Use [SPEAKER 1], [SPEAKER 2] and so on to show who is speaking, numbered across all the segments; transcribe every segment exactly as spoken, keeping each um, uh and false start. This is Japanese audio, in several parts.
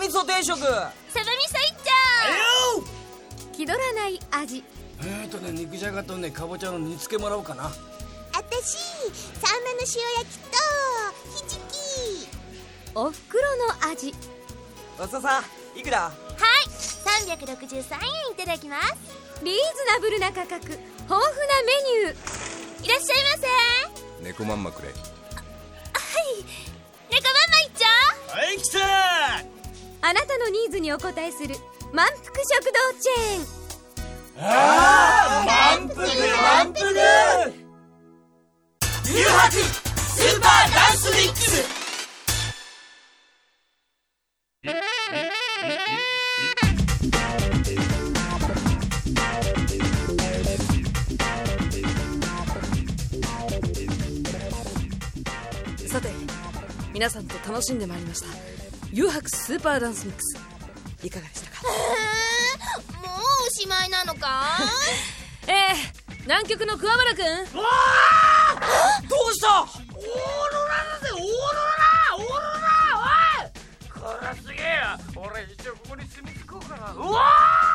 [SPEAKER 1] 味噌定食。
[SPEAKER 2] サバ味噌一丁。
[SPEAKER 3] 気取らない味。
[SPEAKER 1] えーとね肉じゃがとねかぼちゃの煮付けもらおうかな。
[SPEAKER 4] あたしサンマの塩焼きとひじき。
[SPEAKER 3] おふくろの味。
[SPEAKER 1] ごちそうさん、いくら？
[SPEAKER 2] はい、さんびゃくろくじゅうさんえんいただきます。
[SPEAKER 3] リーズナブルな価格、豊富なメニュー。
[SPEAKER 2] いらっしゃいませ。
[SPEAKER 5] 猫まんまくれ。
[SPEAKER 2] はい、猫まんま一丁。
[SPEAKER 1] はい、来たー。
[SPEAKER 3] あなたのニーズにお応えする満腹食堂チェーン。
[SPEAKER 1] あー、満腹満腹。誘白スーパーダンスミックス。
[SPEAKER 6] さて皆さんと楽しんでまいりました誘白スーパーダンスミックス、いかがでしたか？
[SPEAKER 2] えー、もうおしまいなのか？
[SPEAKER 6] えー、南極の桑原くん。
[SPEAKER 1] わあ、どうした？オーロラだぜ、オーロラオーロラ。おい、これすげえや。俺一応ここに住み着こうかな。うわー、
[SPEAKER 2] えー、オーロラ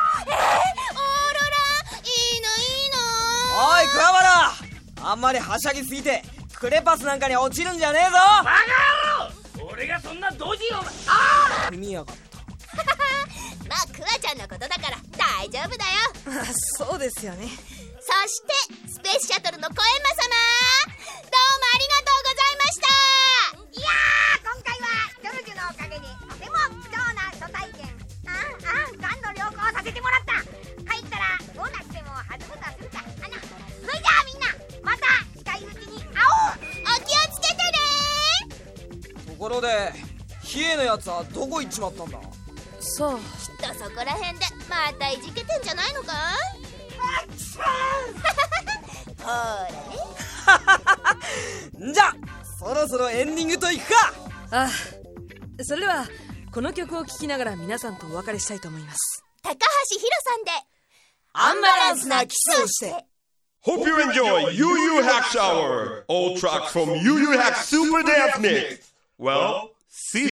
[SPEAKER 2] いいのいいの。
[SPEAKER 1] おい桑原、あんまりはしゃぎすぎてクレパスなんかに落ちるんじゃねえぞ。バカ野郎、俺がそんなドジを。ああ、見やがった。
[SPEAKER 2] まあクワちゃんのことだから大丈夫だよ。
[SPEAKER 6] そうですよね。
[SPEAKER 2] そしてスペースシャトルのコエンマ様、どうもありがとうございました。
[SPEAKER 4] いやー、今回はジョルジュのおかげでとても貴重な初体験、あんあんがんの良行をさせてもらった。帰ったらどうなっても弾むとするかあな。それじゃあみんなまた近いうちに会おう。
[SPEAKER 2] お気をつけてね。
[SPEAKER 1] ところでヒエのやつはどこ行っちまったんだ？
[SPEAKER 6] そう、
[SPEAKER 2] きっとそこら辺でまたいじけてんじゃないのか？ほらね。
[SPEAKER 1] じゃあそろそろエンディングといくか。
[SPEAKER 6] ああ、それではこの曲を聴きながら皆さんとお別れしたいと思います。
[SPEAKER 2] 高橋ひろさんで
[SPEAKER 1] アンバランスなキスをして。
[SPEAKER 5] Hope you enjoy Yu Yu Hack Shower, all tracks from Yu Yu Hack Super Dance Mix. Well, see